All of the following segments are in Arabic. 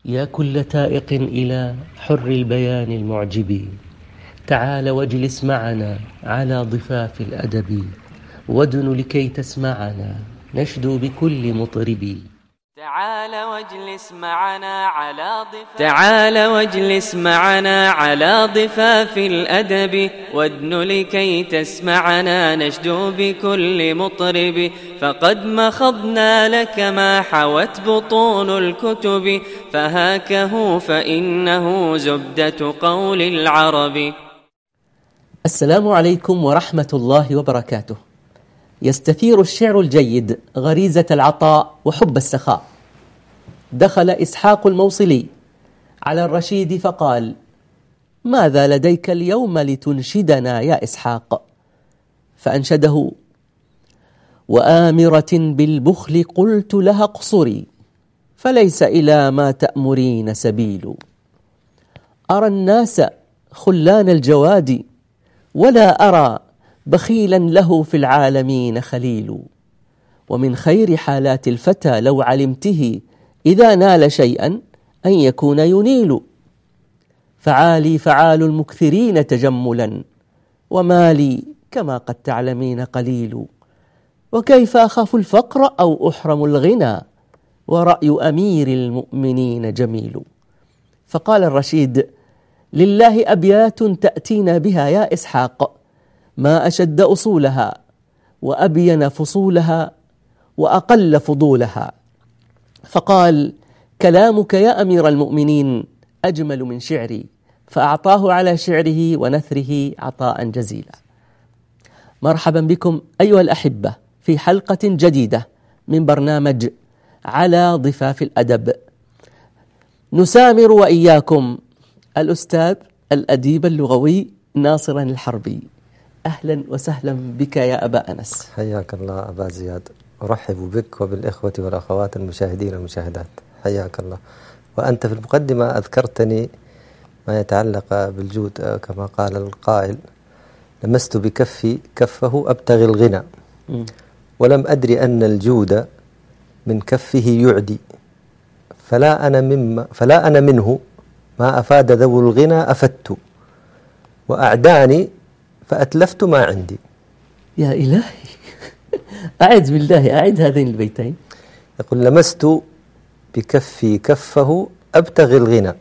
يا كل تائق إلى حر البيان المعجب، تعال واجلس معنا على ضفاف الأدب، وادن لكي تسمعنا نشدو بكل مطرب. تعال واجلس معنا على ضفاف الأدب، وادن لكي تسمعنا نشدو بكل مطرب. فقد مخضنا لك ما حوت بطون الكتب، فهاكه فإنه زبدة قول العرب. السلام عليكم ورحمة الله وبركاته. يستثير الشعر الجيد غريزة العطاء وحب السخاء. دخل إسحاق الموصلي على الرشيد فقال: ماذا لديك اليوم لتنشدنا يا إسحاق؟ فأنشده: وآمرة بالبخل قلت لها اقصري، فليس إلى ما تأمرين سبيل. أرى الناس خلان الجواد، ولا أرى بخيلا له في العالمين خليل. ومن خير حالات الفتى لو علمته إذا نال شيئا أن يكون ينيل. فعالي فعال المكثرين تجملا، ومالي كما قد تعلمين قليل. وكيف أخاف الفقر أو أحرم الغنى، ورأي أمير المؤمنين جميل. فقال الرشيد: لله أبيات تأتينا بها يا إسحاق، ما أشد أصولها وأبين فصولها وأقل فضولها. فقال: كلامك يا أمير المؤمنين أجمل من شعري. فأعطاه على شعره ونثره عطاء جزيلا. مرحبا بكم أيها الأحبة في حلقة جديدة من برنامج على ضفاف الأدب. نسامر وإياكم الأستاذ الأديب اللغوي ناصر الحربي. أهلا وسهلا بك يا أبا أنس. حياك الله أبا زياد، أرحب بك وبالإخوة والأخوات المشاهدين والمشاهدات. حياك الله. وأنت في المقدمة أذكرتني ما يتعلق بالجود، كما قال القائل: لمست بكفي كفه أبتغي الغنى، ولم أدري أن الجود من كفه يعدي، فلا أنا منه ما أفاد ذو الغنى أفدت، وأعداني فأتلفت ما عندي. يا إلهي أعد بالله، أعد هذين البيتين. يقول: لمست بكفي كفه أبتغي الغنى،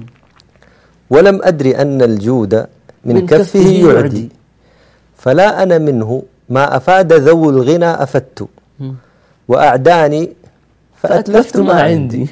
ولم أدري أن الجود من كفه يعدي، فلا أنا منه ما أفاد ذو الغنى أفدت، وأعداني فأتلفت ما عندي.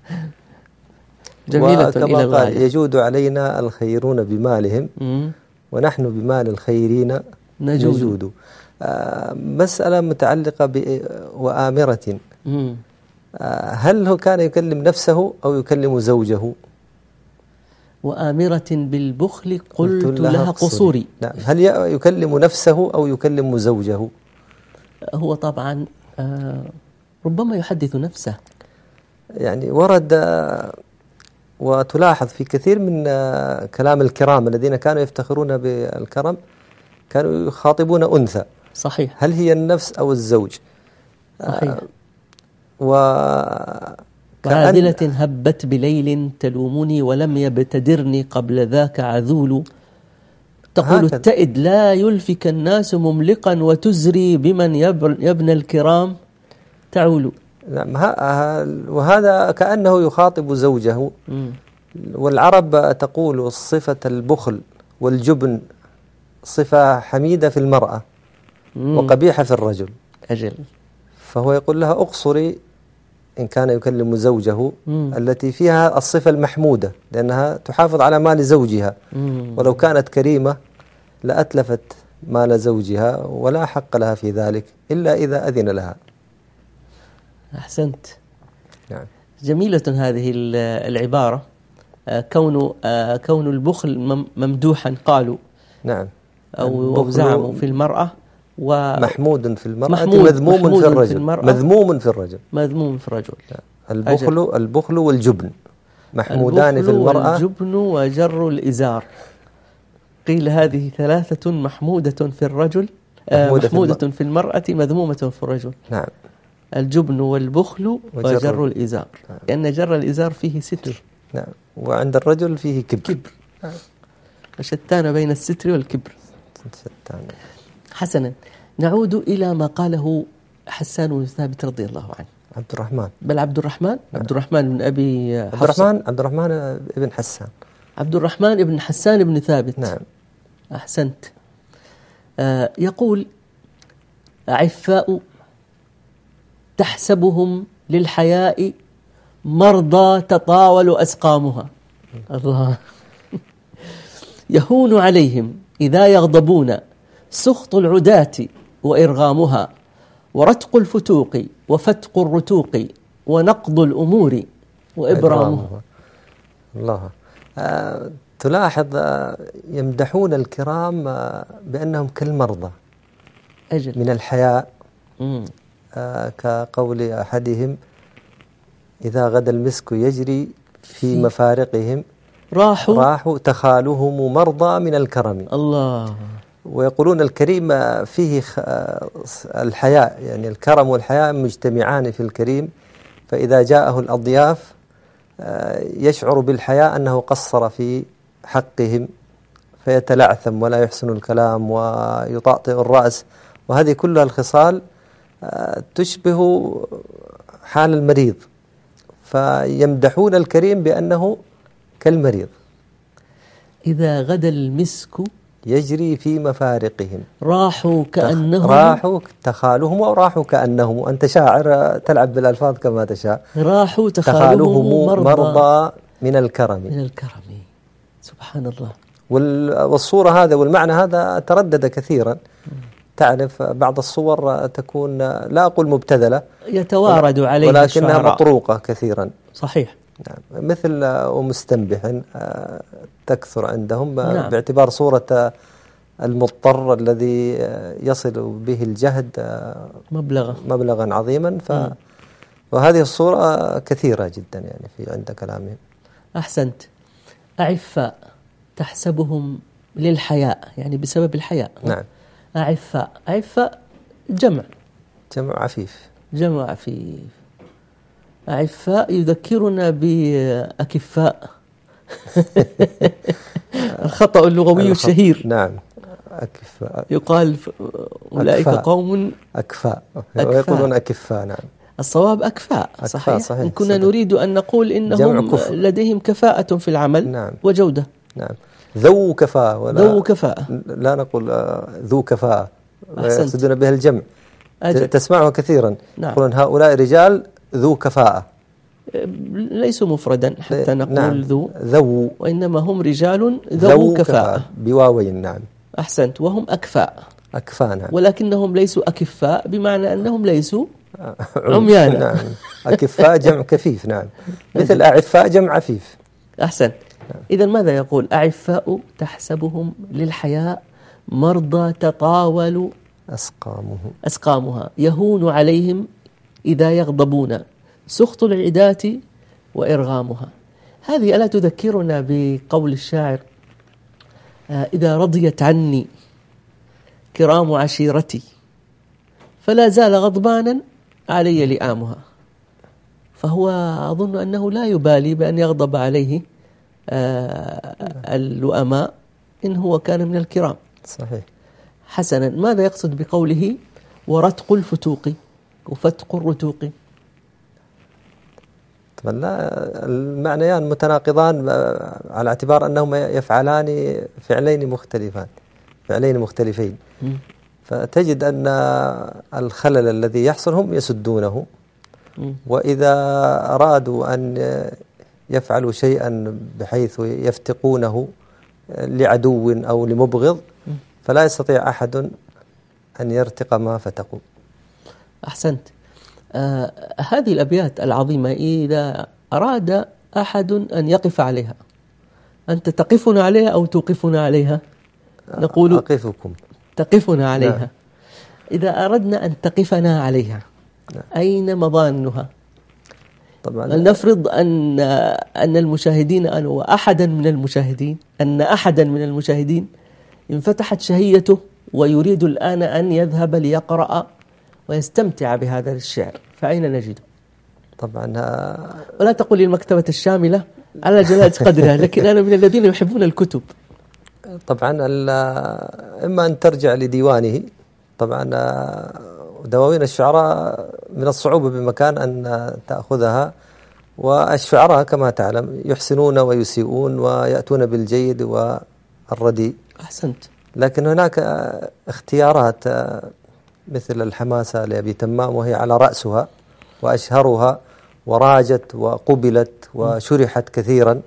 جميلة. وكما قال: يجود علينا الخيرون بمالهم، ونحن بمال الخيرين نجود. مسألة متعلقة وآمرة. هل هو كان يكلم نفسه أو يكلم زوجه؟ وآمرة بالبخل قلت لها قصوري. نعم. هل يكلم نفسه أو يكلم زوجه؟ هو طبعا ربما يحدث نفسه. يعني ورد وتلاحظ في كثير من كلام الكرام الذين كانوا يفتخرون بالكرم كانوا يخاطبون أنثى. صحيح. هل هي النفس أو الزوج؟ صحيح. وعادلة هبت بليل تلومني، ولم يبتدرني قبل ذاك عذول. تقول التئد لا يلفك الناس مملقا، وتزري بمن يبنى الكرام تعول. نعم. وهذا كأنه يخاطب زوجه. والعرب تقول: صفة البخل والجبن صفة حميدة في المرأة وقبيحة في الرجل. أجل. فهو يقول لها: اقصري إن كان يكلم زوجه، التي فيها الصفة المحمودة، لأنها تحافظ على مال زوجها. ولو كانت كريمة لأتلفت مال زوجها، ولا حق لها في ذلك إلا إذا أذن لها. أحسنت. نعم. جميلة هذه العبارة. كون البخل ممدوحا قالوا. نعم. أو زعموا في المرأة، محمود في المرأة مذموم في الرجل. مذموم في الرجل. مذموم في الرجل. البخل والجبن محمودان في المرأة. الجبن وجر الإزار. قيل هذه ثلاثة محمودة في الرجل، محمودة في المرأة مذمومة في الرجل. نعم. الجبن والبخل وجر الإزار، لأن جر الإزار فيه ستر. نعم. وعند الرجل فيه كبر. وشتان بين الستر والكبر. شتان. حسنا، نعود إلى ما قاله حسان بن ثابت رضي الله عنه. عبد الرحمن، بل عبد الرحمن بن أبي حفص. عبد الرحمن ابن حسان. عبد الرحمن ابن حسان بن ثابت. نعم. أحسنت. يقول: عفاء تحسبهم للحياء مرضى تطاول أسقامها. الله. يهون عليهم إذا يغضبون سخط العداة وإرغامها، ورتق الفتوق وفتق الرتوق ونقض الأمور وإبرامها. الله. تلاحظ يمدحون الكرام بأنهم كالمرضى أجل من الحياء. كقول أحدهم: إذا غدا المسك يجري في مفارقهم راحوا تخالهم مرضى من الكرم. الله. ويقولون الكريم فيه الحياء، يعني الكرم والحياء مجتمعان في الكريم، فإذا جاءه الأضياف يشعر بالحياء أنه قصر في حقهم فيتلعثم ولا يحسن الكلام ويطأطئ الرأس، وهذه كلها الخصال تشبه حال المريض، فيمدحون الكريم بأنه كالمريض. إذا غدا المسك يجري في مفارقهم راحوا تخالهم أو راحوا كأنهم. أنت شاعر تلعب بالألفاظ كما تشاء. راحوا تخالهم مرضى من الكرم. سبحان الله. والصورة هذا والمعنى هذا تردد كثيرا. تعرف بعض الصور تكون لا أقول مبتذلة، يتوارد عليها ولكنها الشعراء. مطروقة كثيرا. صحيح. نعم. مثل ومستنبح تكثر عندهم. نعم. باعتبار صورة المضطر الذي يصل به الجهد مبلغا عظيما. وهذه الصورة كثيرة جدا يعني في عند كلامهم. أحسنت. أعفاء تحسبهم للحياء، يعني بسبب الحياء. نعم. أعفاء جمع عفيف. أعفاء يذكرنا بأكفاء. الخطأ اللغوي الشهير. نعم. أكفاء يقال أولئك قوم أكفاء ويقولون أكفاء. نعم. الصواب أكفاء. صحيح. إن كنا نريد أن نقول إنهم لديهم كفاءة في العمل. نعم. وجودة. نعم. ذو كفاءة لا نقول ذو كفاءة، يقصدون بها الجمع. تسمعه كثيرا. نعم. يقولون هؤلاء رجال ذو كفاءة، ليسوا مفردا حتى نقول نعم. ذو، وإنما هم رجال ذو كفاءة بواوين. نعم. أحسنت. وهم أكفاء. نعم. ولكنهم ليسوا أكفاء، بمعنى أنهم ليسوا عميانا. نعم. أكفاء جمع كفيف. نعم. مثل أعفاء جمع عفيف. أحسن. إذن ماذا يقول؟ أعفاء تحسبهم للحياء مرضى تطاول أسقامها، يهون عليهم إذا يغضبون سخط العداة وإرغامها. هذه ألا تذكرنا بقول الشاعر: إذا رضيت عني كرام عشيرتي فلا زال غضبانا علي لئامها. فهو أظن أنه لا يبالي بأن يغضب عليه اللؤماء إن هو كان من الكرام. صحيح. حسنا، ماذا يقصد بقوله ورتق الفتوق وفتق الرتوق؟ طبعا لا، المعنيان متناقضان على اعتبار أنهما يفعلان فعلين مختلفين. فتجد أن الخلل الذي يحصل هم يسدونه، وإذا أرادوا أن يفعلوا شيئا بحيث يفتقونه لعدو أو لمبغض فلا يستطيع أحد أن يرتق ما فتقوا. أحسنت. هذه الأبيات العظيمة إذا أراد أحد أن يقف عليها، أنت تقفنا عليها أو توقفنا عليها؟ نقول أقفكم. تقفنا عليها. نعم. إذا أردنا أن تقفنا عليها، نعم. أين مظانها؟ طبعا نفرض أن المشاهدين أن أحدا من المشاهدين انفتحت شهيته ويريد الآن أن يذهب ليقرأ ويستمتع بهذا الشعر، فأين نجده؟ طبعا ولا تقول لي المكتبة الشاملة على جلالة قدرها، لكن أنا من الذين يحبون الكتب. طبعا إما أن ترجع لديوانه. طبعا دواوين الشعراء من الصعوبة بمكان أن تأخذها، والشعراء كما تعلم يحسنون ويسيئون ويأتون بالجيد والرديء. أحسنت. لكن هناك اختيارات مثل الحماسة لأبي تمام، وهي على رأسها وأشهرها وراجت وقبلت وشرحت كثيرا،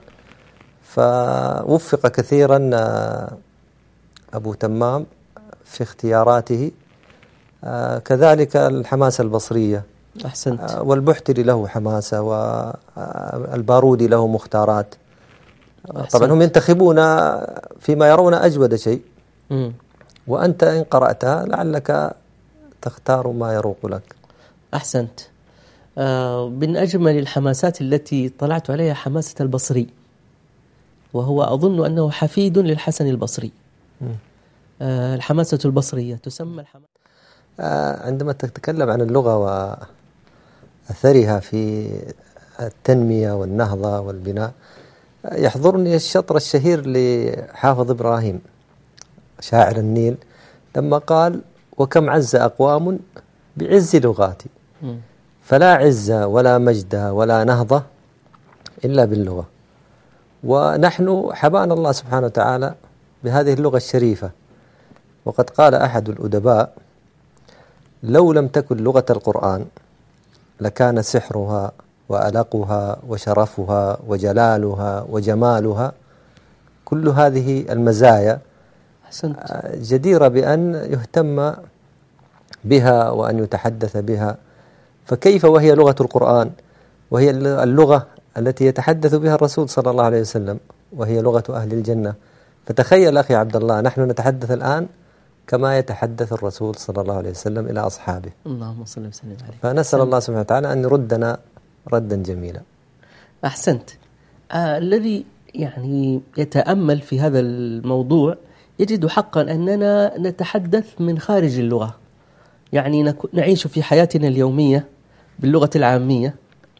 فوفق كثيرا أبو تمام في اختياراته. كذلك الحماسة البصرية. أحسنت. والبحتري له حماسة، والبارودي له مختارات. أحسنت. طبعا هم ينتخبون فيما يرون أجود شيء، وأنت إن قرأتها لعلك تختار ما يروق لك. أحسنت. من أجمل الحماسات التي طلعت عليها حماسة البصري، وهو أظن أنه حفيد للحسن البصري. الحماسة البصرية تسمى الحماسة. عندما تتكلم عن اللغة وأثرها في التنمية والنهضة والبناء، يحضرني الشطر الشهير لحافظ إبراهيم شاعر النيل لما قال: وكم عز أقوام بعز لغاتي، فلا عز ولا مجد ولا نهضة إلا باللغة. ونحن حبانا الله سبحانه وتعالى بهذه اللغة الشريفة. وقد قال أحد الأدباء: لو لم تكن لغة القرآن لكان سحرها وألقها وشرفها وجلالها وجمالها، كل هذه المزايا جديرة بأن يهتم بها وأن يتحدث بها. فكيف وهي لغة القرآن، وهي اللغة التي يتحدث بها الرسول صلى الله عليه وسلم، وهي لغة أهل الجنة. فتخيل أخي عبد الله، نحن نتحدث الآن كما يتحدث الرسول صلى الله عليه وسلم إلى أصحابه. اللهم صل وسلم عليه. فنسأل الله سبحانه وتعالى أن يردنا ردا جميلا. أحسنت. الذي يعني يتأمل في هذا الموضوع يجد حقا أننا نتحدث من خارج اللغة، يعني نعيش في حياتنا اليومية باللغة العامية،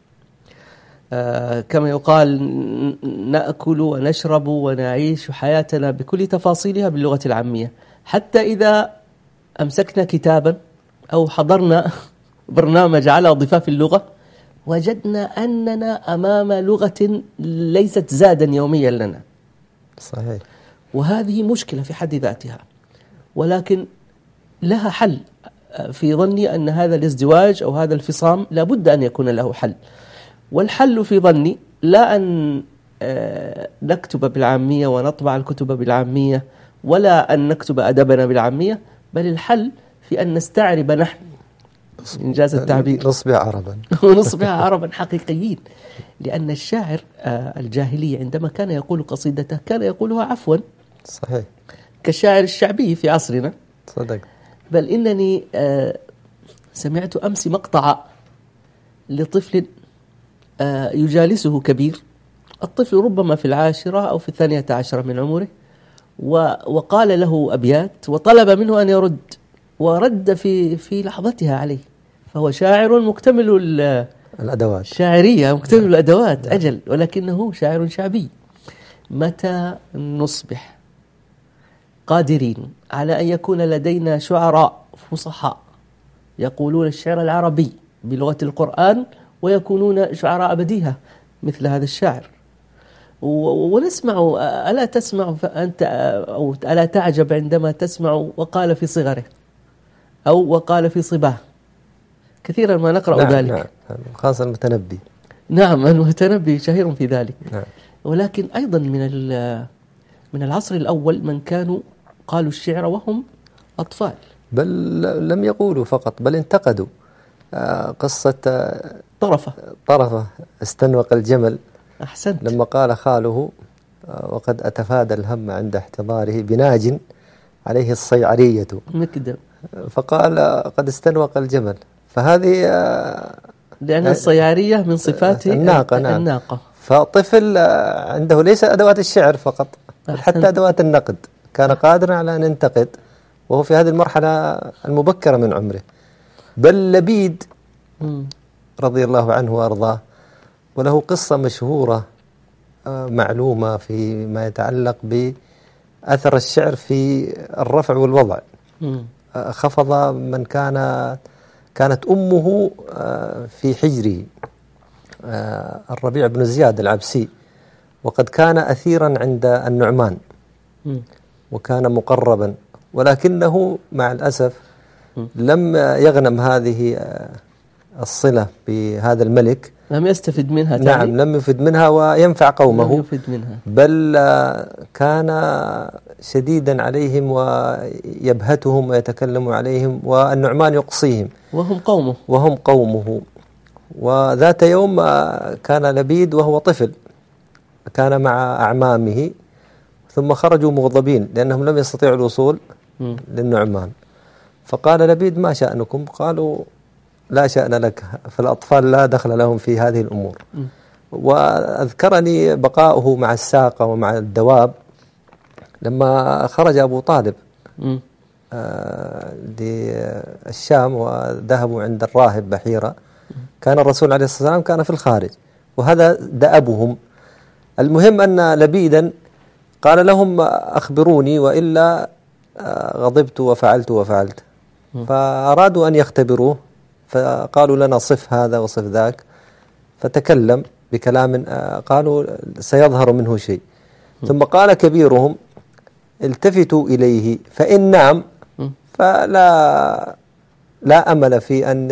كما يقال نأكل ونشرب ونعيش حياتنا بكل تفاصيلها باللغة العامية. حتى إذا أمسكنا كتابا أو حضرنا برنامج على ضفاف اللغة وجدنا أننا أمام لغة ليست زادا يوميا لنا. صحيح. وهذه مشكلة في حد ذاتها، ولكن لها حل. في ظني أن هذا الازدواج أو هذا الفصام لابد أن يكون له حل. والحل في ظني لا أن نكتب بالعامية ونطبع الكتب بالعامية، ولا أن نكتب أدبنا بالعامية، بل الحل في أن نستعرب نحن، إنجاز التعبير، نصبح عربا ونصبح عربا حقيقيين. لأن الشاعر الجاهلي عندما كان يقول قصيدته كان يقولها عفوا. صحيح. كالشاعر الشعبي في عصرنا. صدق. بل إنني سمعت أمس مقطع لطفل يجالسه كبير. الطفل ربما في 10 أو في 12 من عمره، وقال له أبيات وطلب منه أن يرد، ورد في لحظتها عليه. فهو شاعر مكتمل الأدوات الشاعرية، مكتمل الأدوات أجل، ولكنه شاعر شعبي. متى نصبح قادرين على أن يكون لدينا شعراء فصحاء يقولون الشعر العربي بلغة القرآن ويكونون شعراء بديهة مثل هذا الشاعر؟ ونسمع، ألا تسمع أنت أو ألا تعجب عندما تسمع وقال في صغره أو وقال في صباه؟ كثيرا ما نقرأ ذلك. نعم. خاصة المتنبي. نعم، المتنبي شهير في ذلك. نعم. ولكن أيضا من العصر الأول من كانوا قالوا الشعر وهم أطفال. بل لم يقولوا فقط، بل انتقدوا. قصة طرفة استنوق الجمل. أحسنت. لما قال خاله: وقد أتفادى الهم عند احتضاره بناج عليه الصيعرية مكدم. فقال: قد استنوق الجمل. فهذه لأن الصيعرية من صفات الناقة. نعم. الناقة. فطفل عنده ليس أدوات الشعر فقط، حتى أدوات النقد، كان قادرا على أن ينتقد وهو في هذه المرحلة المبكرة من عمره. بل لبيد رضي الله عنه وأرضاه، وله قصة مشهورة معلومة فيما يتعلق بأثر الشعر في الرفع والوضع. خفض من كانت أمه في حجره، الربيع بن زياد العبسي، وقد كان أثيرا عند النعمان وكان مقربا، ولكنه مع الأسف لم يغنم هذه الصلة بهذا الملك، لم يستفد منها. نعم، لم يفد منها وينفع قومه، لم يفد منها. بل كان شديدا عليهم ويبهتهم ويتكلم عليهم، والنعمان يقصيهم وهم قومه. وذات يوم كان لبيد وهو طفل، كان مع أعمامه، ثم خرجوا مغضبين لأنهم لم يستطيعوا الوصول للنعمان، فقال لبيد: ما شأنكم؟ قالوا: لا شأن لك، فالأطفال لا دخل لهم في هذه الأمور. وأذكرني بقاؤه مع الساقة ومع الدواب لما خرج أبو طالب للشام وذهبوا عند الراهب بحيرة، كان الرسول عليه الصلاة والسلام كان في الخارج، وهذا دأبهم. المهم أن لبيدا قال لهم: أخبروني وإلا غضبت وفعلت. فأرادوا أن يختبروه، فقالوا: لنا صف هذا وصف ذاك، فتكلم بكلام قالوا سيظهر منه شيء. ثم قال كبيرهم: التفتوا إليه، فإن نام فلا أمل في أن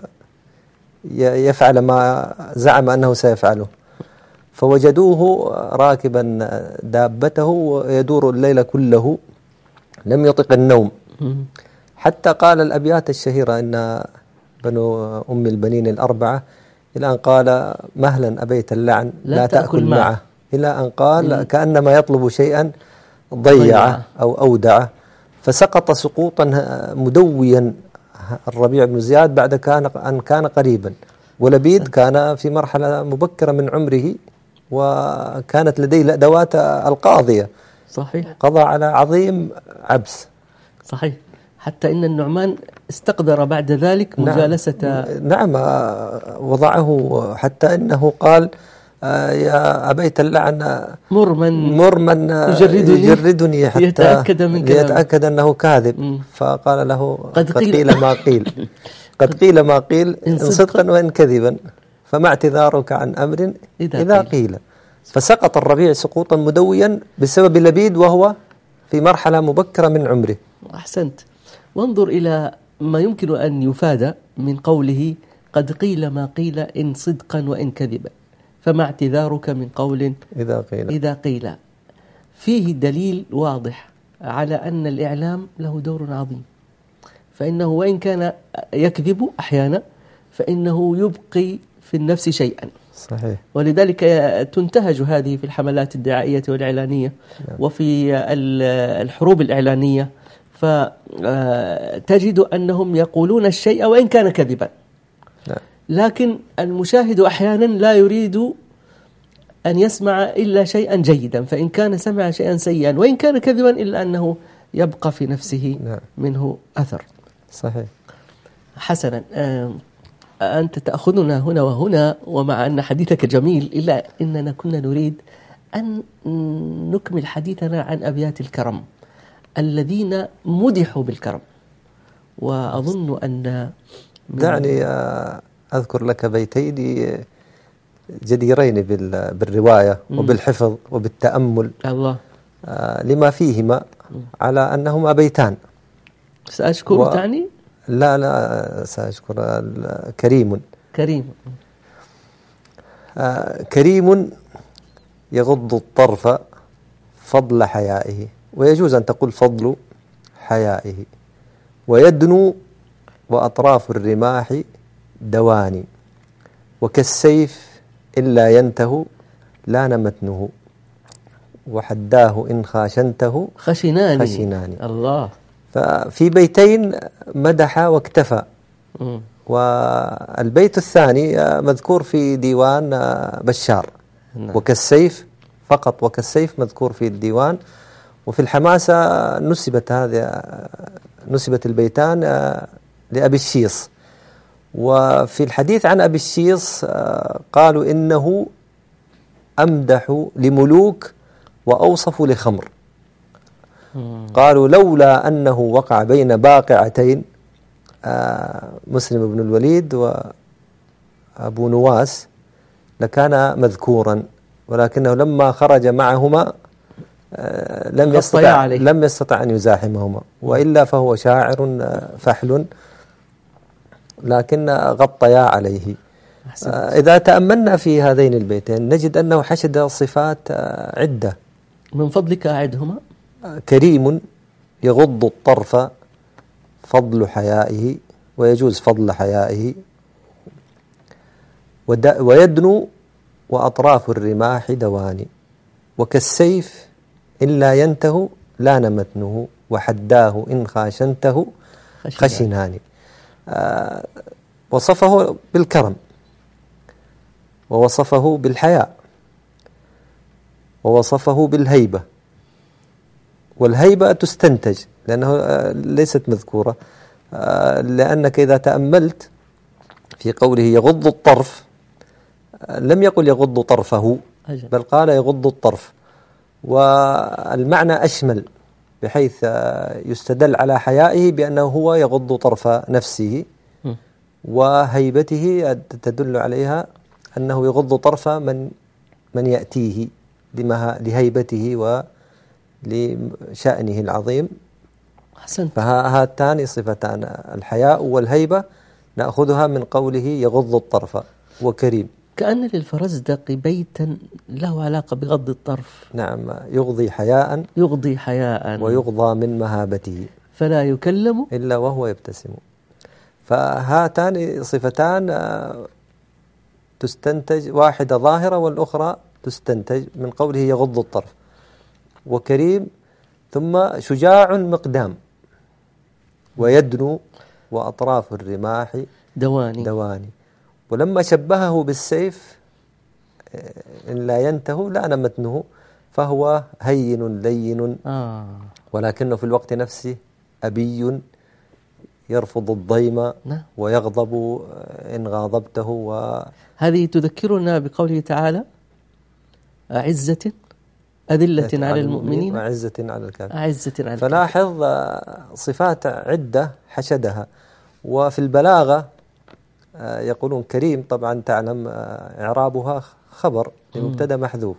يفعل ما زعم أنه سيفعله. فوجدوه راكبا دابته ويدور الليل كله، لم يطق النوم، حتى قال الأبيات الشهيرة: إن بنو أم البنين الأربعة، إلى أن قال: مهلا أبيت اللعن لا تأكل معه، إلى أن قال: كأنما يطلب شيئا ضيعه أو أودعه. فسقط سقوطا مدويا الربيع بن زياد بعد أن كان قريبا، ولبيد كان في مرحلة مبكرة من عمره، وكانت لديه الأدوات القاضية. صحيح، قضى على عظيم عبس. صحيح، حتى إن النعمان استقدر بعد ذلك مجالسة. نعم، وضعه حتى إنه قال: يا أبيت اللعن مرمن يجردني حتى ليتأكد أنه كاذب. فقال له: قد قيل ما قيل قد قيل ما قيل إن صدقا وإن كذبا، فما اعتذارك عن أمر إذا قيل. فسقط الربيع سقوطا مدويا بسبب لبيد وهو في مرحلة مبكرة من عمره. أحسنت. وانظر إلى ما يمكن أن يفاد من قوله: قد قيل ما قيل إن صدقا وإن كذبا، فما اعتذارك من قول إذا قيل. فيه دليل واضح على أن الإعلام له دور عظيم، فإنه وإن كان يكذب أحيانا فإنه يبقي في النفس شيئا. صحيح. ولذلك تنتهج هذه في الحملات الدعائية والإعلانية وفي الحروب الإعلانية، فتجد أنهم يقولون الشيء وإن كان كذبا، لكن المشاهد أحيانا لا يريد أن يسمع إلا شيئا جيدا، فإن كان سمع شيئا سيئا وإن كان كذبا إلا أنه يبقى في نفسه منه أثر. صحيح. حسنا، أنت تأخذنا هنا وهنا، ومع أن حديثك جميل إلا أننا كنا نريد أن نكمل حديثنا عن أبيات الكرم الذين مدحوا بالكرم. وأظن أن دعني أذكر لك بيتين جديرين بالرواية وبالحفظ وبالتأمل، الله لما فيهما على أنهما بيتان. سأشكر تعني؟ لا سأشكر. كريم كريم يغض الطرف فضل حيائه، ويجوز أن تقول فضل حيائه، ويدنو وأطراف الرماح دواني، وكالسيف إلا ينته لان متنه، وحداه إن خاشنته خشناني. الله. ففي بيتين مدح واكتفى. والبيت الثاني مذكور في ديوان بشار، وكالسيف فقط، وكالسيف مذكور في الديوان. وفي الحماسة نسبت البيتان لأبي الشيص، وفي الحديث عن أبي الشيص قالوا إنه أمدح لملوك وأوصف لخمر. قالوا لولا أنه وقع بين باقعتين مسلم بن الوليد وأبو نواس لكان مذكورا، ولكنه لما خرج معهما لم يستطع أن يزاحمهما، وإلا فهو شاعر فحل، لكن غطيا عليه. إذا تأملنا في هذين البيتين نجد أنه حشد صفات عدة. من فضلك أعدهما. كريم يغض الطرف فضل حيائه، ويجوز فضل حيائه، ويدنو وأطراف الرماح دواني، وكالسيف إن لا ينته لان متنه، وحداه إن خاشنته خشنان. وصفه بالكرم، ووصفه بالحياء، ووصفه بالهيبة. والهيبة تستنتج لأنه ليست مذكورة، لأنك إذا تأملت في قوله يغض الطرف لم يقل يغض طرفه، بل قال يغض الطرف، والمعنى أشمل، بحيث يستدل على حيائه بأنه هو يغض طرف نفسه، وهيبته تدل عليها أنه يغض طرف من يأتيه لهيبته ولشأنه العظيم. فهاتان صفتان الحياء والهيبة نأخذها من قوله يغض الطرف وكريم. كأن للفرزدق بيتا له علاقة بغض الطرف. نعم، يغضي حياء ويغضى من مهابته، فلا يكلم إلا وهو يبتسم. فهاتان صفتان تستنتج، واحدة ظاهرة والأخرى تستنتج من قوله يغض الطرف وكريم. ثم شجاع مقدام، ويدنو وأطراف الرماح دواني. ولما شبهه بالسيف إن لا ينته لان متنه، فهو هين لين، ولكنه في الوقت نفسه أبي يرفض الضيم ويغضب إن غاضبته. هذه تذكرنا بقوله تعالى أعزة أذلة على المؤمنين وعزة على الكافرين. فلاحظ صفات عدة حشدها. وفي البلاغة يقولون كريم، طبعا تعلم إعرابها خبر لمبتدا محذوف.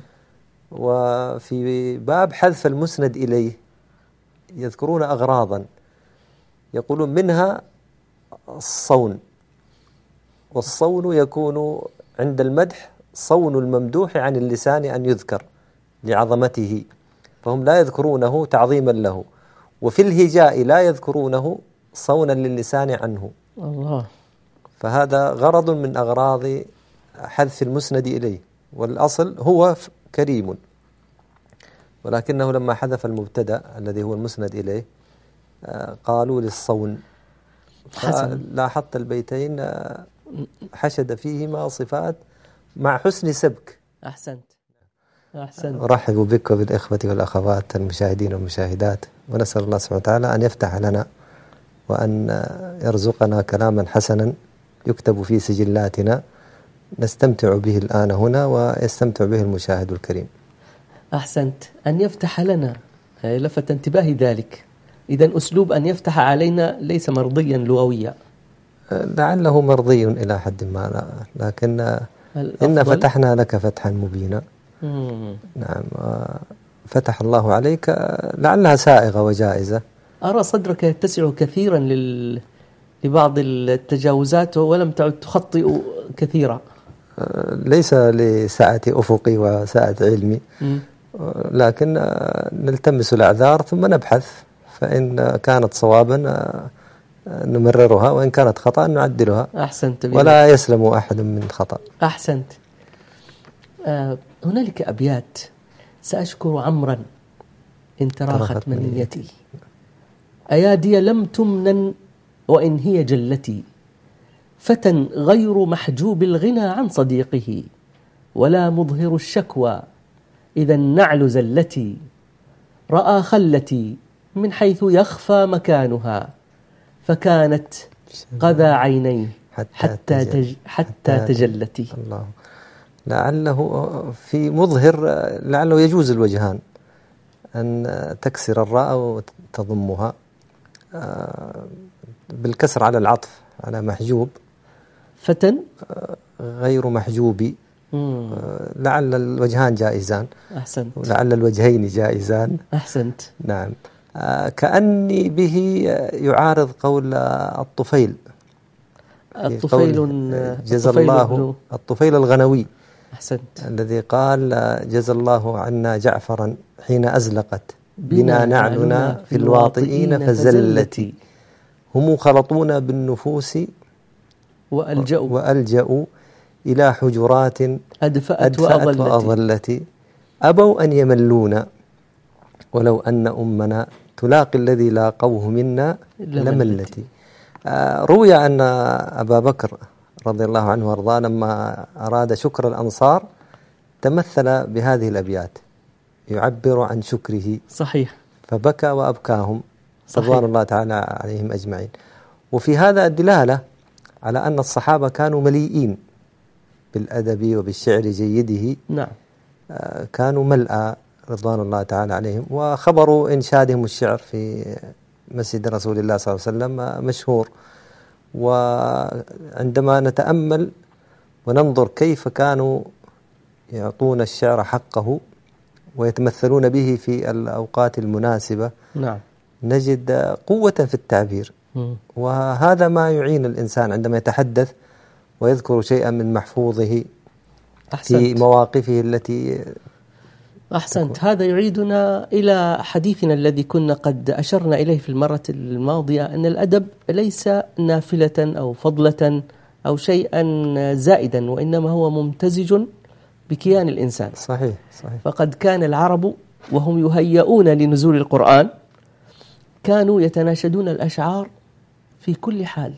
وفي باب حذف المسند إليه يذكرون أغراضا، يقولون منها الصون، والصون يكون عند المدح صون الممدوح عن اللسان أن يذكر لعظمته، فهم لا يذكرونه تعظيما له. وفي الهجاء لا يذكرونه صونا للسان عنه. الله. فهذا غرض من أغراض حذف المسند إليه، والأصل هو كريم، ولكنه لما حذف المبتدأ الذي هو المسند إليه قالوا للصون. لاحظت البيتين حشد فيهما صفات مع حسن سبك. أحسنت. أرحب بك وبالإخوة والأخوات المشاهدين والمشاهدات، ونسأل الله سبحانه وتعالى أن يفتح لنا وأن يرزقنا كلاما حسنا يكتب في سجلاتنا نستمتع به الآن هنا ويستمتع به المشاهد الكريم. أحسنت. أن يفتح لنا لفت انتباهي ذلك. إذن أسلوب أن يفتح علينا ليس مرضيا لغويا. لعله مرضي إلى حد ما، لكن إن فتحنا لك فتحا مبينا. نعم، فتح الله عليك، لعلها سائغة وجائزة. أرى صدرك يتسع كثيرا لبعض التجاوزات ولم تعد تخطئ كثيرا. ليس لسعة أفقي وسعة علمي، لكن نلتمس الأعذار ثم نبحث، فإن كانت صوابا نمررها، وإن كانت خطأ نعدلها. أحسنت. ولا يسلم أحد من خطأ. أحسنت. هنالك أبيات: سأشكر عمرا إن تراخت منيتي، أيادي لم تمنن وإن هي جلتي، فتى غير محجوب الغنى عن صديقه، ولا مظهر الشكوى إذا النعل زلتي، رأى خلتي من حيث يخفى مكانها، فكانت قذى عينيه حتى تجلتي. الله، لعله في مظهر، لعله يجوز الوجهان، أن تكسر الراء وتضمها بالكسر على العطف على محجوب، فتن غير محجوب. لعل الوجهان جائزان. أحسنت. ولعل الوجهين جائزان. أحسنت. نعم. كأني به يعارض قول الطفيل الطفيل الغنوي. أحسنت. الذي قال جزى الله عنا جعفرا حين أزلقت بنا نعلنا في الواطئين فزلتي، هم خلطونا بالنفوس وألجأوا إلى حجرات أدفأت وأضلت، أبوا أن يملونا ولو أن أمنا تلاقي الذي لاقوه منا لملتي. روي أن أبا بكر رضي الله عنه وارضاه لما أراد شكر الأنصار تمثل بهذه الأبيات يعبر عن شكره. صحيح. فبكى وأبكاهم رضوان الله تعالى عليهم أجمعين. وفي هذا الدلالة على أن الصحابة كانوا مليئين بالأدب وبالشعر جيده. نعم. كانوا ملأ رضوان الله تعالى عليهم. وخبر إنشادهم الشعر في مسجد رسول الله صلى الله عليه وسلم مشهور. وعندما نتأمل وننظر كيف كانوا يعطون الشعر حقه ويتمثلون به في الأوقات المناسبة، نعم، نجد قوة في التعبير. وهذا ما يعين الإنسان عندما يتحدث ويذكر شيئا من محفوظه في مواقفه التي أحسنت. هذا يعيدنا إلى حديثنا الذي كنا قد أشرنا إليه في المرة الماضية، أن الأدب ليس نافلة أو فضلة أو شيئا زائدا، وإنما هو ممتزج بكيان الإنسان. صحيح. فقد كان العرب وهم يهيئون لنزول القرآن كانوا يتناشدون الأشعار في كل حال،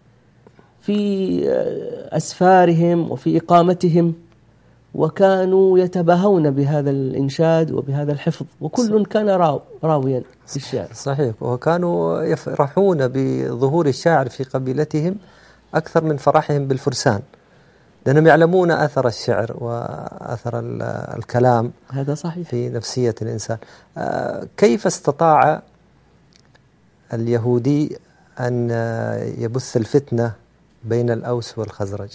في أسفارهم وفي إقامتهم، وكانوا يتباهون بهذا الإنشاد وبهذا الحفظ، وكل كان راويا للشعر. صحيح. وكانوا يفرحون بظهور الشاعر في قبيلتهم أكثر من فرحهم بالفرسان، لأنهم يعلمون أثر الشعر وأثر الكلام. هذا صحيح. في نفسية الإنسان. كيف استطاع اليهودي أن يبث الفتنة بين الأوس والخزرج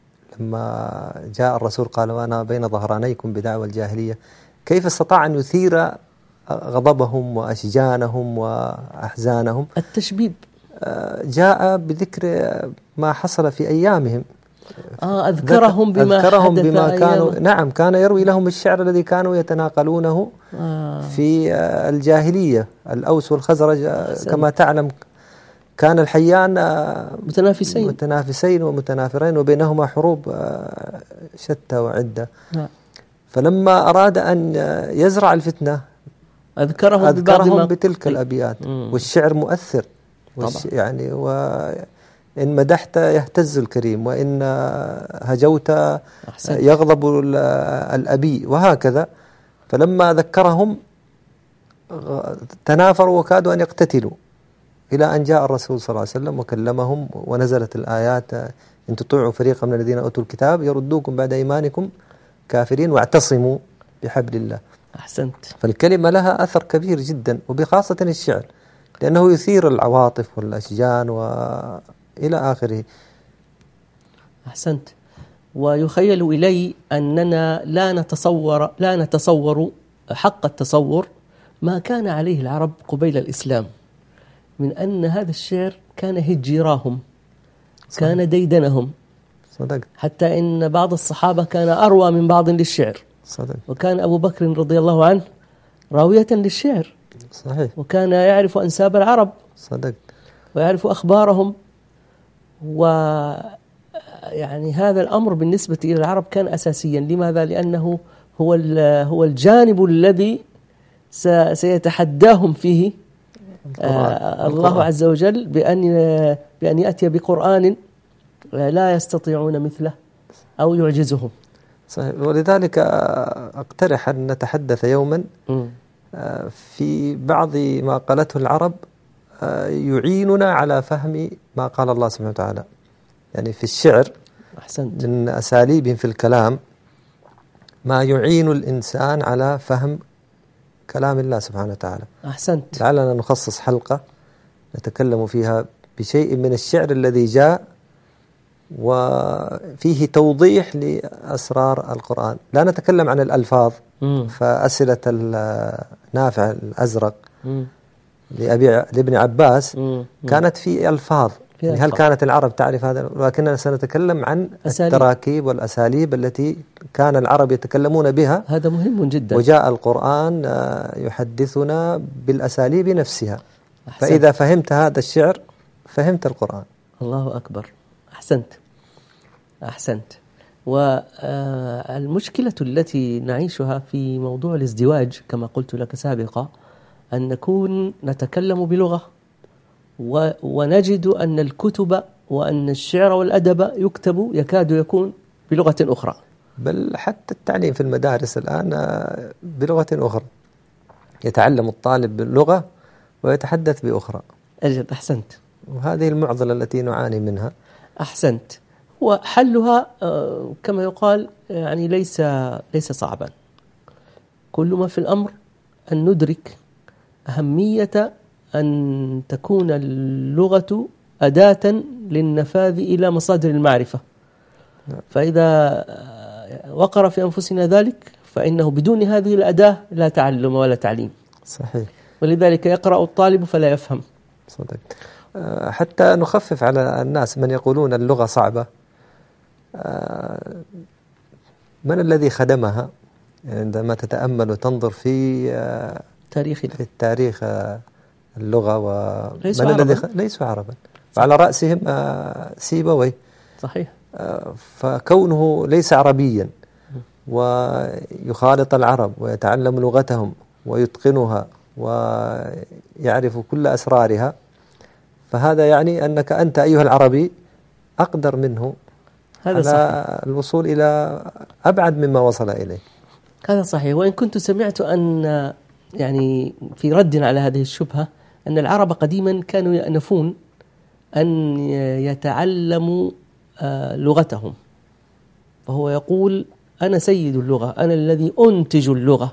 لما جاء الرسول قال وأنا بين ظهرانيكم بدعوى الجاهلية؟ كيف استطاع أن يثير غضبهم وأشجانهم وأحزانهم؟ التشبيب. جاء بذكر ما حصل في أيامهم. أذكرهم بما كانوا. نعم، كان يروي لهم الشعر الذي كانوا يتناقلونه في الجاهلية. الأوس والخزرج كما تعلم كان الحيان متنافسين ومتنافرين وبينهما حروب شتى وعدة. فلما أراد أن يزرع الفتنة أذكرهم بتلك الأبيات. والشعر مؤثر يعني، وإن مدحت يهتز الكريم، وإن هجوت يغضب الأبي، وهكذا. فلما ذكرهم تنافروا وكادوا أن يقتتلوا، إلى أن جاء الرسول صلى الله عليه وسلم وكلمهم ونزلت الآيات إن تطيعوا فريقا من الذين أوتوا الكتاب يردوكم بعد إيمانكم كافرين واعتصموا بحبل الله. أحسنت. فالكلمة لها أثر كبير جدا، وبخاصة الشعر، لأنه يثير العواطف والأشجان وإلى آخره. أحسنت. ويخيل إلي أننا لا نتصور حق التصور ما كان عليه العرب قبيل الإسلام، من أن هذا الشعر كان هجيراهم، كان ديدنهم. صدق. حتى إن بعض الصحابة كان أروى من بعض للشعر. صدق. وكان أبو بكر رضي الله عنه راوية للشعر. صحيح. وكان يعرف أنساب العرب. صدق. ويعرف أخبارهم. يعني هذا الأمر بالنسبة إلى العرب كان أساسيا. لماذا؟ لأنه هو الجانب الذي سيتحداهم فيه الله عز وجل بأن يأتي بقرآن لا يستطيعون مثله أو يعجزهم. صحيح. ولذلك أقترح أن نتحدث يوما في بعض ما قالته العرب يعيننا على فهم ما قال الله سبحانه وتعالى. يعني في الشعر أحسنت. من أساليبهم في الكلام ما يعين الإنسان على فهم كلام الله سبحانه وتعالى. أحسنت. لعلنا نخصص حلقة نتكلم فيها بشيء من الشعر الذي جاء وفيه توضيح لأسرار القرآن. لا نتكلم عن الألفاظ، فأسئلة نافع الأزرق لابن عباس كانت في ألفاظ. هل كانت العرب تعرف هذا؟ ولكننا سنتكلم عن التراكيب والأساليب التي كان العرب يتكلمون بها. هذا مهم جدا. وجاء القرآن يحدثنا بالأساليب نفسها. أحسنت. فإذا فهمت هذا الشعر فهمت القرآن. الله أكبر. أحسنت. أحسنت. والمشكلة التي نعيشها في موضوع الازدواج كما قلت لك سابقا أن نكون نتكلم بلغة ونجد أن الكتب وأن الشعر والأدب يكتب يكاد يكون بلغة أخرى، بل حتى التعليم في المدارس الآن بلغة أخرى، يتعلم الطالب باللغة ويتحدث بأخرى. أجل. أحسنت. وهذه المعضلة التي نعاني منها. أحسنت. وحلها كما يقال يعني ليس صعبا. كل ما في الأمر أن ندرك أهمية أن تكون اللغة أداة للنفاذ إلى مصادر المعرفة. فإذا وقر في أنفسنا ذلك فإنه بدون هذه الأداة لا تعلم ولا تعليم. صحيح. ولذلك يقرأ الطالب فلا يفهم. صدق. حتى نخفف على الناس من يقولون اللغة صعبة. من الذي خدمها؟ عندما تتأمل وتنظر في التاريخ اللغة ليسوا عربا. ليسوا عربا. وعلى رأسهم سيبويه. صحيح. فكونه ليس عربيا ويخالط العرب ويتعلم لغتهم ويتقنها ويعرف كل أسرارها، فهذا يعني أنك أنت أيها العربي أقدر منه هذا على صحيح. الوصول إلى أبعد مما وصل إليه. هذا صحيح. وإن كنت سمعت أن يعني في رد على هذه الشبهة أن العرب قديما كانوا يأنفون أن يتعلموا لغتهم، فهو يقول أنا سيد اللغة، أنا الذي أنتج اللغة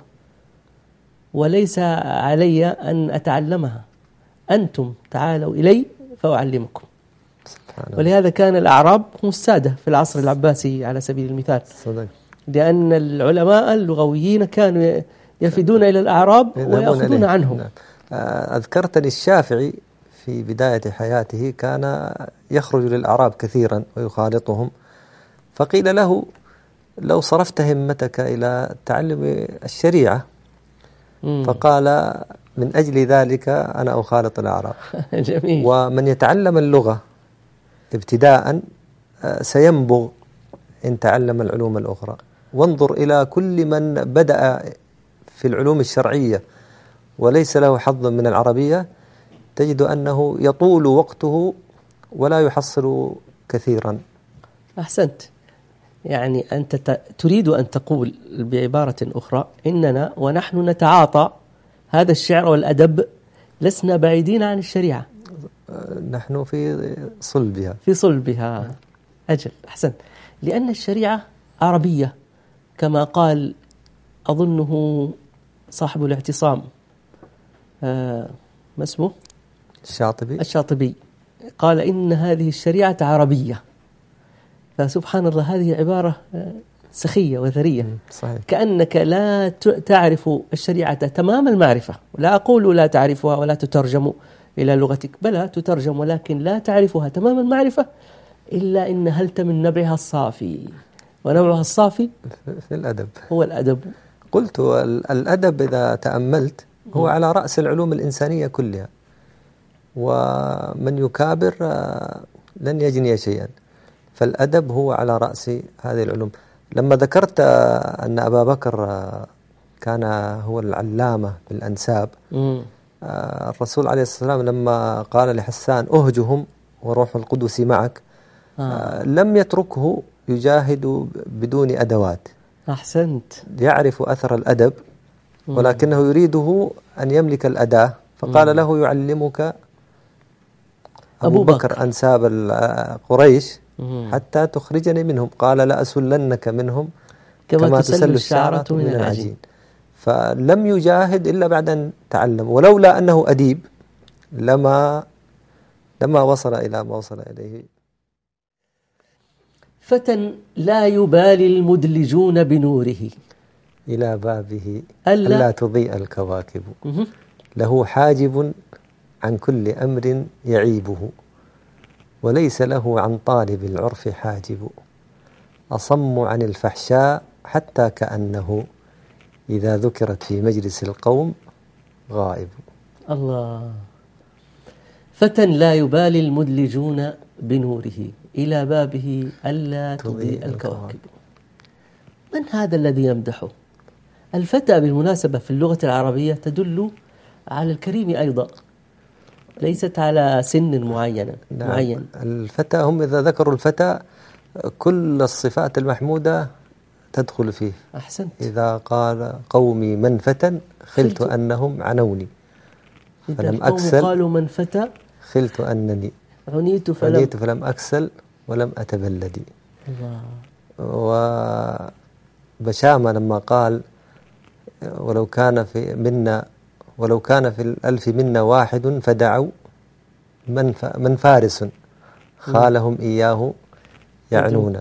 وليس علي أن أتعلمها، أنتم تعالوا إلي فأعلمكم. ولهذا كان الأعراب هم السادة في العصر العباسي على سبيل المثال. صدق. لأن العلماء اللغويين كانوا يفدون إلى الأعراب ويأخذون عنهم. أذكرتني الشافعي في بداية حياته كان يخرج للأعراب كثيرا ويخالطهم، فقيل له لو صرفت همتك إلى تعلم الشريعة، فقال من أجل ذلك أنا أخالط الأعراب. جميل. ومن يتعلم اللغة ابتداء سينبغ إن تعلم العلوم الأخرى. وانظر إلى كل من بدأ في العلوم الشرعية وليس له حظ من العربية تجد أنه يطول وقته ولا يحصل كثيرا. أحسنت. يعني أنت تريد أن تقول بعبارة أخرى إننا ونحن نتعاطى هذا الشعر والأدب لسنا بعيدين عن الشريعة، نحن في صلبها. في صلبها. أجل. أحسنت. لأن الشريعة عربية كما قال أظنه صاحب الاعتصام ما اسمه؟ الشاطبي قال إن هذه الشريعة عربية. فسبحان الله هذه عبارة سخية وثرية. صحيح. كأنك لا تعرف الشريعة تمام المعرفة. لا أقول لا تعرفها ولا تترجم إلى لغتك، بلى تترجم ولكن لا تعرفها تمام المعرفة إلا إن هلت من نبعها الصافي، ونبعها الصافي في الأدب هو الأدب. قلت الأدب إذا تأملت هو على رأس العلوم الإنسانية كلها، ومن يكابر لن يجني شيئا، فالأدب هو على رأس هذه العلوم. لما ذكرت أن أبا بكر كان هو العلامة بالأنساب، الرسول عليه الصلاة والسلام لما قال لحسان أهجهم وروح القدس معك لم يتركه يجاهد بدون أدوات. أحسنت. يعرف أثر الأدب ولكنه يريده أن يملك الأداة، فقال له يعلمك أبو بكر أنساب قريش حتى تخرجني منهم. قال لأسلنك منهم كما تسل الشعرة من العجين. فلم يجاهد إلا بعد أن تعلم، ولولا أنه أديب لما وصل إلى ما وصل إليه. فتى لا يبالي المدلجون بنوره إلى بابه ألا تضيء الكواكب، له حاجب عن كل أمر يعيبه، وليس له عن طالب العرف حاجب، أصم عن الفحشاء حتى كأنه إذا ذكرت في مجلس القوم غائب. الله. فتى لا يبالي المدلجون بنوره إلى بابه ألا تضيء الكواكب. من هذا الذي يمدحه؟ الفتى بالمناسبة في اللغة العربية تدل على الكريم أيضا، ليست على سن معين. الفتى هم إذا ذكروا الفتى كل الصفات المحمودة تدخل فيه. أحسنت. إذا قال قومي من فتى خلت أنهم عنوني فلم أكسل، قالوا من فتى خلت أنني عنيت فلم أكسل ولم أتبلدي. وبشامة لما قال ولو كان في الألف منا واحد فدعوا من فارس خالهم إياه يعنون.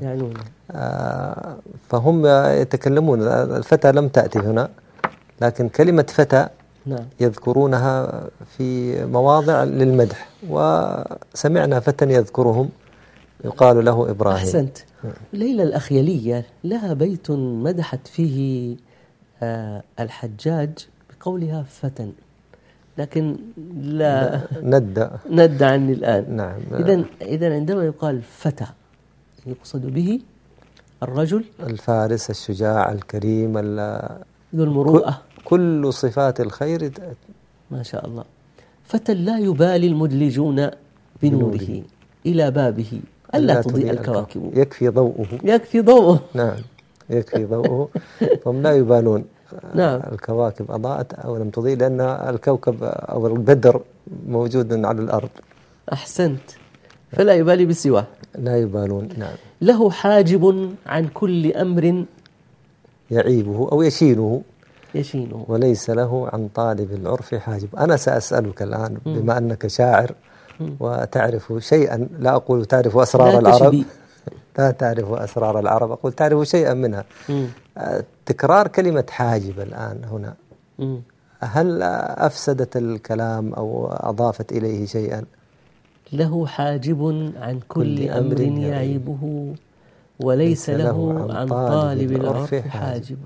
فهم يتكلمون. الفتى لم تأتي هنا، لكن كلمة فتى يذكرونها في مواضع للمدح، وسمعنا فتى يذكرهم يقال له إبراهيم. أحسنت. ليلى الأخيلية لها بيت مدحت فيه الحجاج بقولها فتى، لكن لا ند عني الآن. نعم. إذن عندما يقال فتى يقصد به الرجل الفارس الشجاع الكريم ذو المروءة، كل صفات الخير. ما شاء الله. فتى لا يبالي المدلجون بنوره إلى بابه ألا تضيء الكواكب. يكفي ضوءه. نعم، يكفي ضوءه. هم لا يبالون. نعم. الكواكب أضاءت أو لم تضيء، لأن الكوكب أو البدر موجود على الأرض. أحسنت. فلا يبالي بسواه. لا يبالون. نعم. له حاجب عن كل أمر يعيبه أو يشينه، وليس له عن طالب العرف حاجب. أنا سأسألك الآن بما أنك شاعر وتعرف شيئا، لا أقول تعرف أسرار العرب، لا تعرف أسرار العرب، أقول تعرف شيئا منها. تكرار كلمة حاجب الآن هنا هل أفسدت الكلام أو أضافت إليه شيئا؟ له حاجب عن كل أمر يعيبه، وليس له عن طالب العرف حاجب.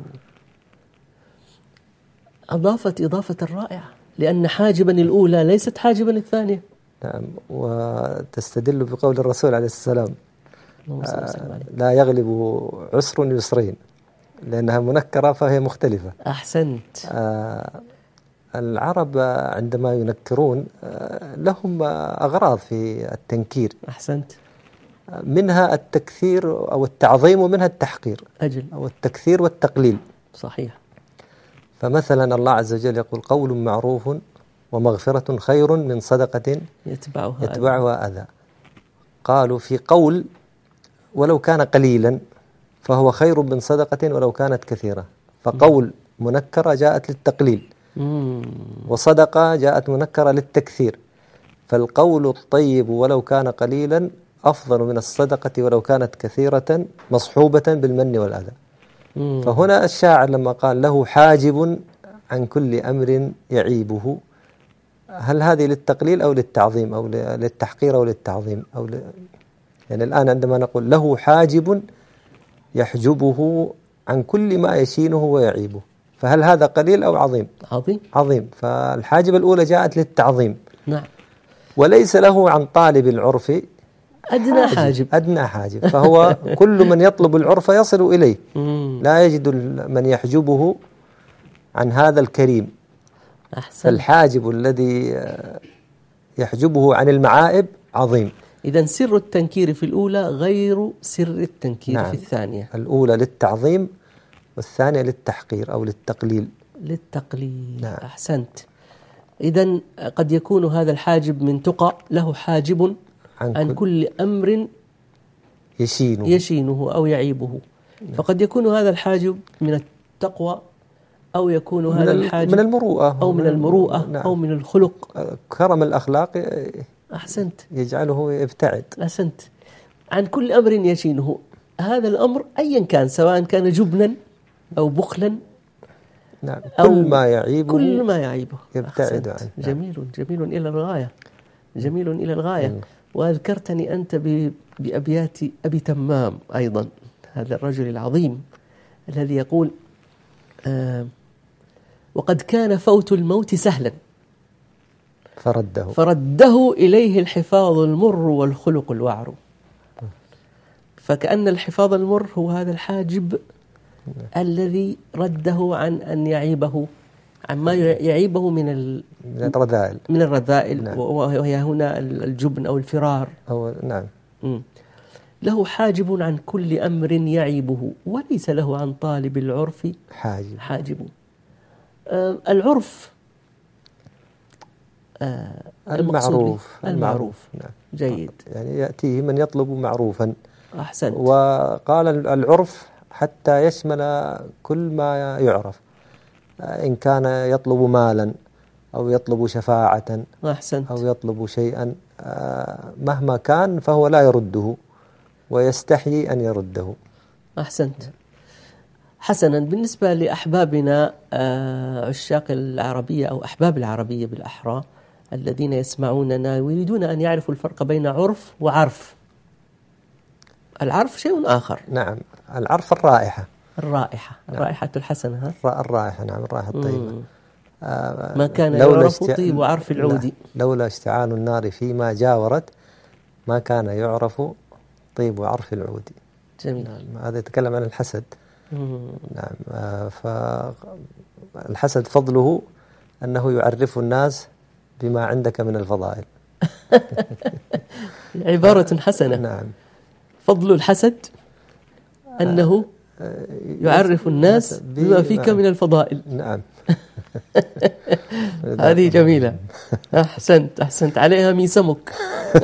أضافت إضافة رائعة، لأن حاجبا الأولى ليست حاجبا الثانية. نعم. وتستدل بقول الرسول عليه السلام لا يغلب عسر يسرين، لأنها منكرة فهي مختلفة. أحسنت. العرب عندما ينكرون لهم أغراض في التنكير. أحسنت. منها التكثير أو التعظيم، ومنها التحقير. أجل. أو التكثير والتقليل. صحيح. فمثلا الله عز وجل يقول قول معروف ومغفرة خير من صدقة يتبعها أذى. قالوا في قول ولو كان قليلا فهو خير من صدقة ولو كانت كثيرة، فقول منكرة جاءت للتقليل، وصدقة جاءت منكرة للتكثير. فالقول الطيب ولو كان قليلا أفضل من الصدقة ولو كانت كثيرة مصحوبة بالمن والأذى. فهنا الشاعر لما قال له حاجب عن كل أمر يعيبه، هل هذه للتقليل أو للتعظيم أو للتحقير أو للتعظيم يعني الآن عندما نقول له حاجب يحجبه عن كل ما يشينه ويعيبه، فهل هذا قليل أو عظيم؟ عظيم. فالحاجب الأولى جاءت للتعظيم. نعم. وليس له عن طالب العرف أدنى حاجب. فهو كل من يطلب العرف يصل إليه، لا يجد من يحجبه عن هذا الكريم. أحسن. فالحاجب الذي يحجبه عن المعائب عظيم. إذن سر التنكير في الأولى غير سر التنكير. نعم. في الثانية. الأولى للتعظيم والثانية للتحقير أو للتقليل. نعم. أحسنت. إذن قد يكون هذا الحاجب من تقى، له حاجب عن كل أمر يشينه أو يعيبه. فقد يكون هذا الحاجب من التقوى، أو يكون هذا الحاجب من المروءة، أو من المروءة، نعم. أو من الخلق. كرم الأخلاق أحسنت، يجعله يبتعد. أحسنت. عن كل أمر يشينه، هذا الأمر أيا كان، سواء كان جبنا أو بخلا، نعم. كل ما يعيبه يبتعد عنه. جميل، جميل إلى الغاية، جميل إلى الغاية. وأذكرتني أنت بأبيات أبي تمام أيضا، هذا الرجل العظيم الذي يقول: وقد كان فوت الموت سهلا فرده إليه الحفاظ المر والخلق الوعر. فكأن الحفاظ المر هو هذا الحاجب الذي رده عن أن يعيبه، عما يعيبه من الرذائل، وهي هنا الجبن أو الفرار. نعم. له حاجب عن كل أمر يعيبه، وليس له عن طالب العرف حاجب. العرف المعروف. نعم. جيد. يعني يأتيه من يطلب معروفا. أحسنت. وقال العرف حتى يشمل كل ما يعرف، إن كان يطلب مالا أو يطلب شفاعة. أحسنت. أو يطلب شيئا مهما كان فهو لا يرده ويستحيي أن يرده. أحسنت. حسنا، بالنسبة لأحبابنا عشاق العربية أو أحباب العربية بالأحرى الذين يسمعوننا ويريدون أن يعرفوا الفرق بين عرف وعرف. العرف شيء آخر. نعم. العرف الرائحة. الرائحة الحسنة. الرائحة، نعم، الرائحة الطيبة. ما كان يعرف طيب عرف العود. لولا اشتعال النار فيما جاورت ما كان يعرف طيب عرف العود. جميل. هذا يتكلم عن الحسد. نعم. فالحسد فضله أنه يعرف الناس بما عندك من الفضائل. عبارة حسنة. نعم. فضل الحسد أنه يعرف الناس بما فيك من الفضائل. نعم. هذه جميلة. أحسنت عليها ميسمك.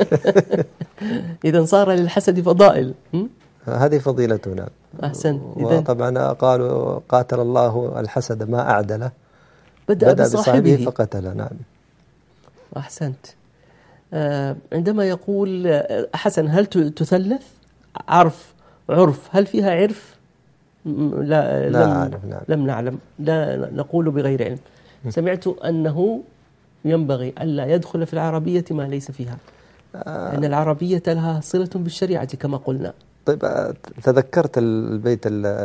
إذا صار للحسد فضائل. هذه فضيلتنا. أحسنت. وطبعا قالوا قاتل الله الحسد ما أعدله، بدأ بصاحبه فقتله. نعم. أحسنت. عندما يقول حسن، هل تثلث عرف هل فيها عرف؟ لا، لم نعلم، لا نقول بغير علم. سمعت أنه ينبغي ألا يدخل في العربية ما ليس فيها، لأن العربية لها صلة بالشريعة كما قلنا. طيب، تذكرت البيت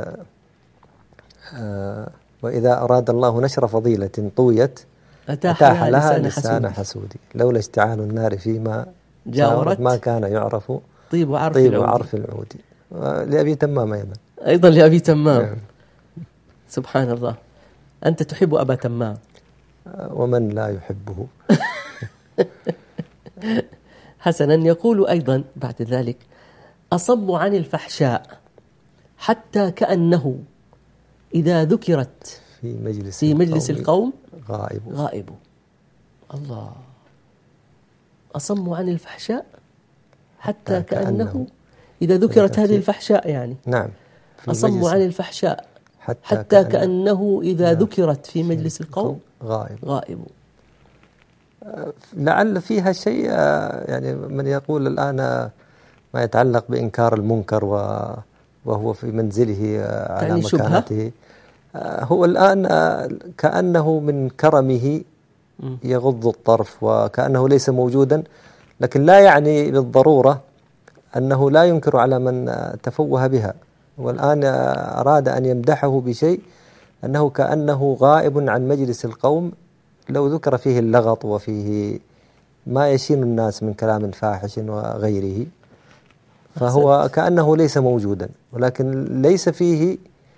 وإذا أراد الله نشر فضيلة طويت أتاح لها لسان حسودي، لولا اشتعال النار فيما جاورت ما كان يعرف طيب عرف العود. لأبي تمام أيضا لأبي تمام. سبحان الله، أنت تحب أبا تمام، ومن لا يحبه. حسنا. يقول أيضا بعد ذلك: أصب عن الفحشاء حتى كأنه إذا ذكرت في مجلس القوم غائب. الله. أصم عن الفحشاء حتى كأنه إذا ذكرت هذه الفحشاء، يعني نعم، أصم عن الفحشاء حتى كأنه إذا ذكرت في مجلس القوم غائب. لعل فيها شيء، يعني من يقول الآن ما يتعلق بإنكار المنكر وهو في منزله على مكانته، هو الآن كأنه من كرمه يغض الطرف وكأنه ليس موجودا، لكن لا يعني بالضرورة أنه لا ينكر على من تفوه بها. والآن أراد أن يمدحه بشيء أنه كأنه غائب عن مجلس القوم لو ذكر فيه اللغط وفيه ما يشين الناس من كلام فاحش وغيره، فهو كأنه ليس موجودا، ولكن ليس فيه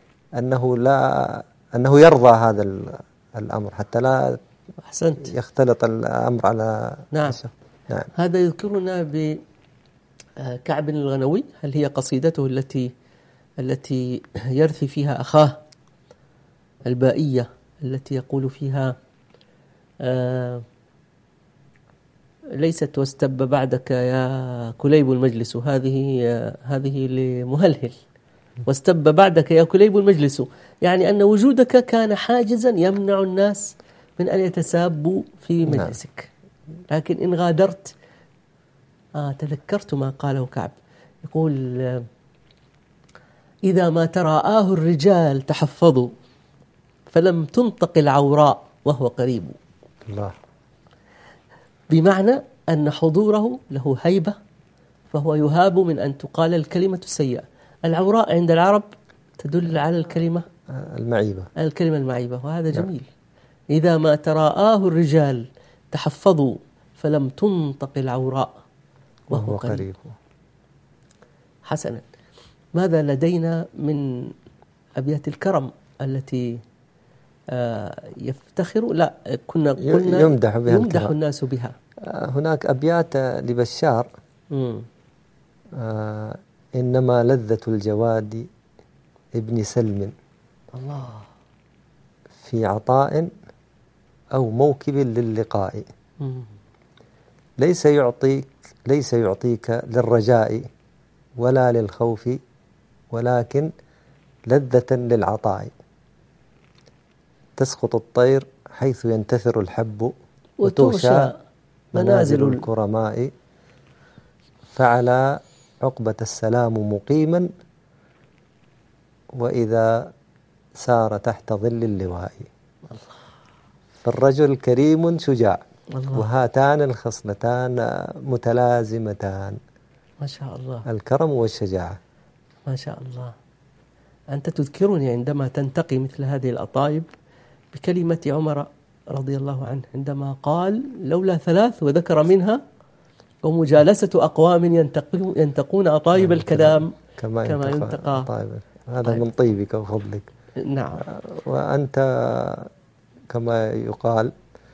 أنه يرضى هذا الأمر حتى لا يختلط الأمر على نعم. هذا يذكرنا بكعب الغنوي. هل هي قصيدته التي يرثي فيها أخاه البائية، التي يقول فيها ليست واستب بعدك يا كليب المجلس، هذه لمهلهل. واستب بعدك يا كليب المجلس، يعني أن وجودك كان حاجزا يمنع الناس من أن يتسابوا في مجلسك. لكن إن غادرت، تذكرت ما قاله كعب، يقول: إذا ما تراءاه الرجال تحفظوا، فلم تنطق العوراء وهو قريب. الله. بمعنى أن حضوره له هيبة، فهو يهاب من أن تقال الكلمة السيئة. العوراء عند العرب تدل على الكلمة المعيبة، وهذا جميل. إذا ما تراءاه الرجال تحفظوا، فلم تنطق العوراء وهو قريب. حسنا، ماذا لدينا من أبيات الكرم التي يفتخر كنا قلنا يمدح الناس بها؟ هناك أبيات لبشار: إنما لذة الجواد ابن سلم، الله، في عطاء أو موكب للقاء، ليس يعطيك للرجاء ولا للخوف، ولكن لذة للعطاء. تسقط الطير حيث ينتثر الحب، وتغشى منازل الكرماء، فعلى عقبة السلام مقيما، وإذا سار تحت ظل اللواء. فالرجل كريم شجاع، وهاتان الخصلتان متلازمتان، ما شاء الله، الكرم والشجاعة. ما شاء الله. أنت تذكرني عندما تنتقي مثل هذه الأطايب بكلمة عمر رضي الله عنه عندما قال: لولا ثلاث، وذكر منها: ومجالسة أقوام ينتقون أطايب الكلام كما ينتقى طيب. هذا من طيبك وفضلك. نعم. وأنت كما يقال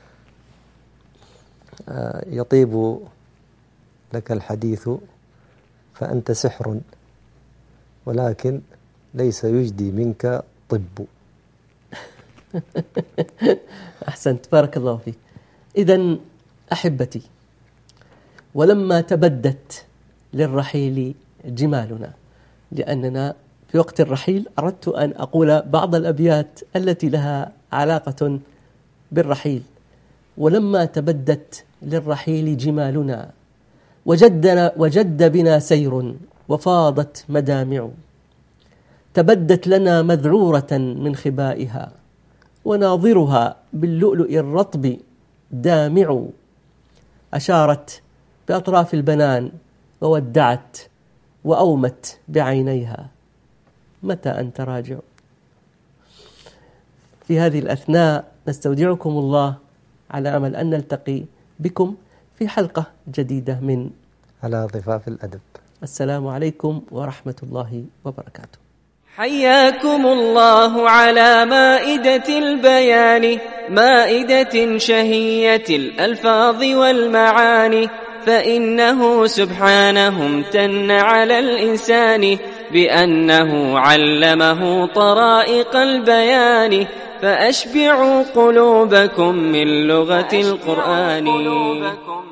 يطيب لك الحديث فأنت سحر، ولكن ليس يجدي منك طب. أحسنت، بارك الله فيك. إذن أحبتي، ولما تبدت للرحيل جمالنا، لأننا في وقت الرحيل أردت أن أقول بعض الأبيات التي لها علاقة بالرحيل. ولما تبدت للرحيل جمالنا، وجد بنا سير وفاضت مدامع، تبدت لنا مذعورة من خبائها، وناظرها باللؤلؤ الرطب دامع. أشارت بأطراف البنان وودعت، وأومت بعينيها: متى أنت راجع؟ في هذه الأثناء نستودعكم الله، على أمل أن نلتقي بكم في حلقة جديدة من على ضفاف الأدب. السلام عليكم ورحمة الله وبركاته. حياكم الله على مائدة البيان، مائدة شهية الألفاظ والمعاني، فإنه سبحانه امتن على الإنسان بأنه علمه طرائق البيان، فأشبعوا قلوبكم من لغة القرآن.